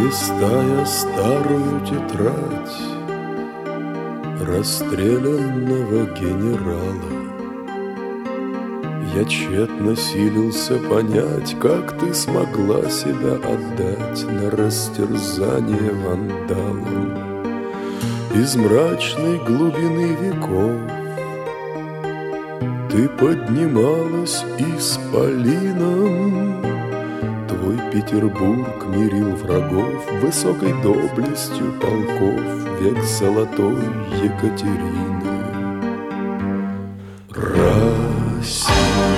Листая старую тетрадь расстрелянного генерала, я тщетно силился понять, как ты смогла себя отдать на растерзание вандалам. Из мрачной глубины веков ты поднималась исполином. Твой Петербург мирил врагов высокой доблестью полков век золотой Екатерины. Россия,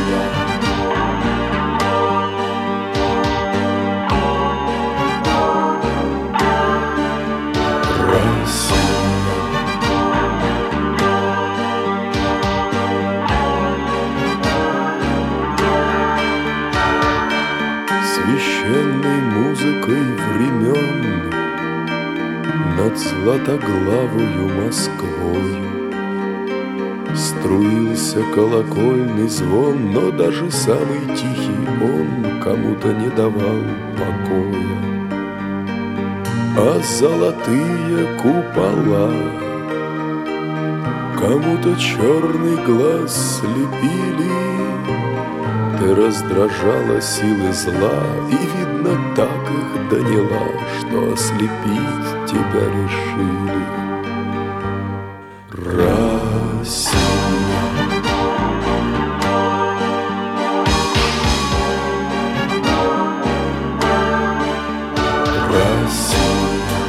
Россия, священной музыкой времен над златоглавою Москвою струился колокольный звон, но даже самый тихий он кому-то не давал покоя. А золотые купола кому-то черный глаз слепили. Ты раздражала силы зла, и, видно, так их доняла, что ослепить тебя решили. Россия, Россия,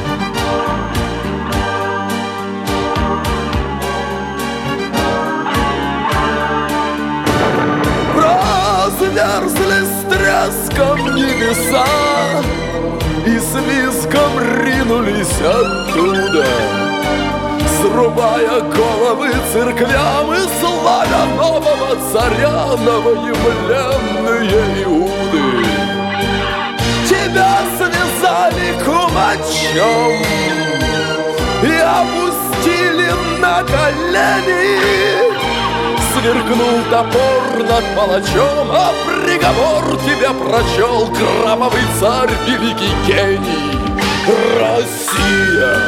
разверзли с треском небеса и с визгом ринулись оттуда, срубая головы церквям и славя нового царя, новоявленные Иуды. Тебя связали кумачом и опустили на колени. Сверкнул топор над палачом, а приговор тебе прочел кровавый царь, великий гений. Россия!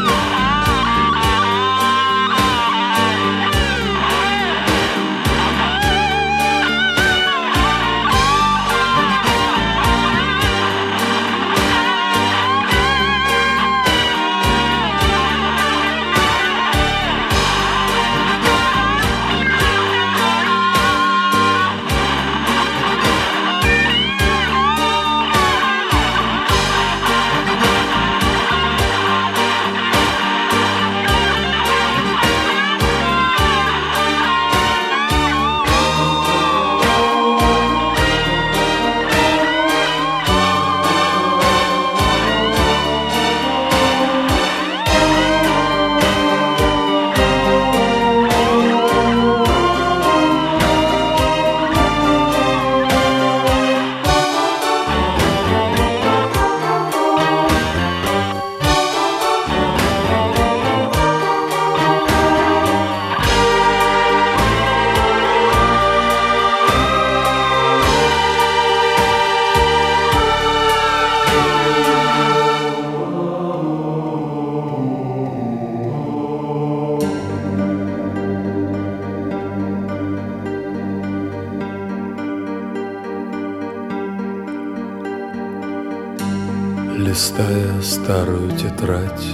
Листая старую тетрадь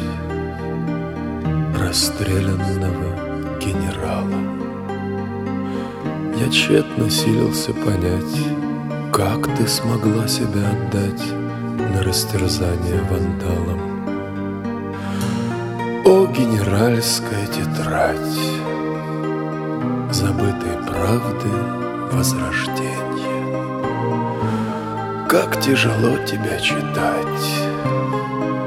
расстрелянного генерала, я тщетно силился понять, как ты смогла себя отдать на растерзание вандалам. О, генеральская тетрадь забытой правды возрождения, как тяжело тебя читать.